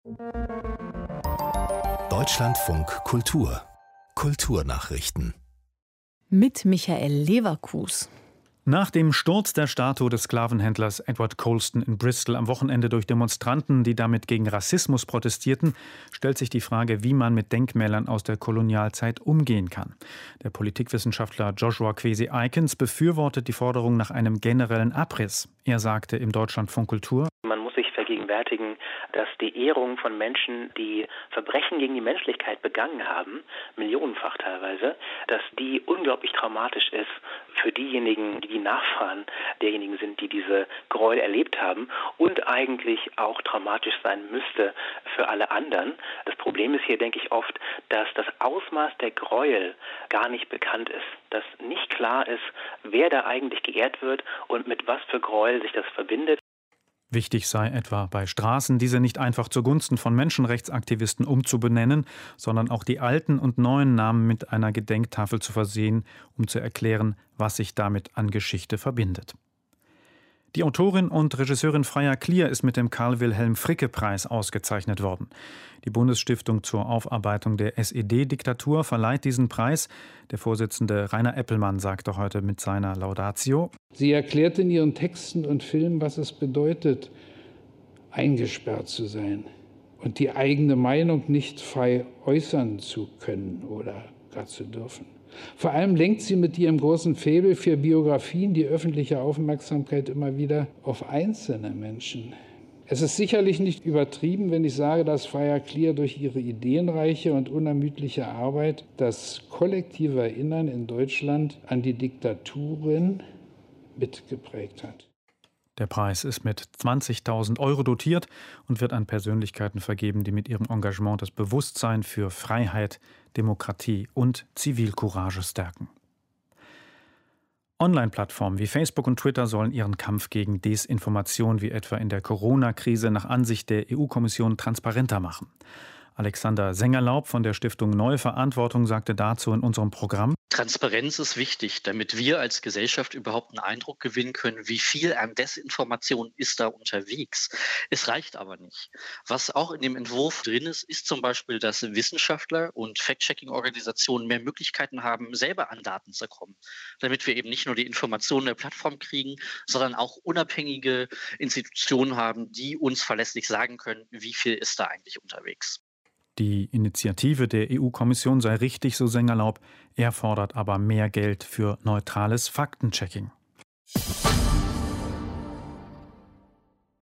Deutschlandfunk Kultur. Kulturnachrichten. Mit Michael Leverkus. Nach dem Sturz der Statue des Sklavenhändlers Edward Colston in Bristol am Wochenende durch Demonstranten, die damit gegen Rassismus protestierten, stellt sich die Frage, wie man mit Denkmälern aus der Kolonialzeit umgehen kann. Der Politikwissenschaftler Joshua Kwesi Eikens befürwortet die Forderung nach einem generellen Abriss. Er sagte im Deutschlandfunk Kultur: Man muss sich vergegenwärtigen, dass die Ehrung von Menschen, die Verbrechen gegen die Menschlichkeit begangen haben, millionenfach teilweise, dass die unglaublich traumatisch ist für diejenigen, die Nachfahren derjenigen sind, die diese Gräuel erlebt haben, und eigentlich auch traumatisch sein müsste für alle anderen. Das Problem ist hier, denke ich, oft, dass das Ausmaß der Gräuel gar nicht bekannt ist, dass nicht klar ist, wer da eigentlich geehrt wird und mit was für Gräuel sich das verbindet. Wichtig sei etwa bei Straßen, diese nicht einfach zugunsten von Menschenrechtsaktivisten umzubenennen, sondern auch die alten und neuen Namen mit einer Gedenktafel zu versehen, um zu erklären, was sich damit an Geschichte verbindet. Die Autorin und Regisseurin Freya Klier ist mit dem Karl-Wilhelm-Fricke-Preis ausgezeichnet worden. Die Bundesstiftung zur Aufarbeitung der SED-Diktatur verleiht diesen Preis. Der Vorsitzende Rainer Eppelmann sagte heute mit seiner Laudatio: Sie erklärt in ihren Texten und Filmen, was es bedeutet, eingesperrt zu sein und die eigene Meinung nicht frei äußern zu können oder gar zu dürfen. Vor allem lenkt sie mit ihrem großen Faible für Biografien die öffentliche Aufmerksamkeit immer wieder auf einzelne Menschen. Es ist sicherlich nicht übertrieben, wenn ich sage, dass Freya Klier durch ihre ideenreiche und unermüdliche Arbeit das kollektive Erinnern in Deutschland an die Diktaturen mitgeprägt hat. Der Preis ist mit 20.000 € dotiert und wird an Persönlichkeiten vergeben, die mit ihrem Engagement das Bewusstsein für Freiheit, Demokratie und Zivilcourage stärken. Online-Plattformen wie Facebook und Twitter sollen ihren Kampf gegen Desinformation wie etwa in der Corona-Krise nach Ansicht der EU-Kommission transparenter machen. Alexander Sengerlaub von der Stiftung Neue Verantwortung sagte dazu in unserem Programm: Transparenz ist wichtig, damit wir als Gesellschaft überhaupt einen Eindruck gewinnen können, wie viel an Desinformation ist da unterwegs. Es reicht aber nicht. Was auch in dem Entwurf drin ist, ist zum Beispiel, dass Wissenschaftler und Fact-Checking-Organisationen mehr Möglichkeiten haben, selber an Daten zu kommen, damit wir eben nicht nur die Informationen der Plattform kriegen, sondern auch unabhängige Institutionen haben, die uns verlässlich sagen können, wie viel ist da eigentlich unterwegs. Die Initiative der EU-Kommission sei richtig, so Sengerlaub. Er fordert aber mehr Geld für neutrales Faktenchecking.